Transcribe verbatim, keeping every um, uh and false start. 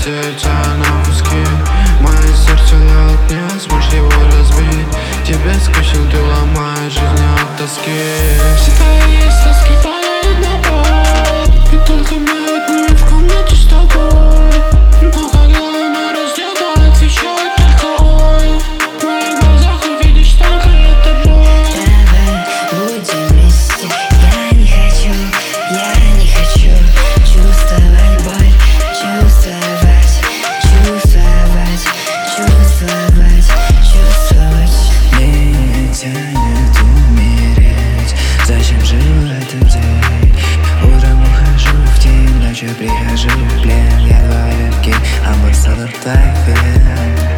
разлететь на куски. Мое сердце лед, не сможешь его разбить. Тебе скучно, ты ломаешь жизнь от тоски. Всегда есть тоски, падает на пол. И только мы одни в комнате с тобой. Но когда она раздета, отвечает только ой. В моих глазах увидишь только это боль. Давай будем вместе. Я не хочу, я не хочу чувствовать боль, чувствовать, чувствовать, чувствовать, чувствовать. Не тянет умереть. Зачем жил этот день? Утром ухожу в тень, ночью прихожу в плен. Я два ветки, а мой стал тайфен.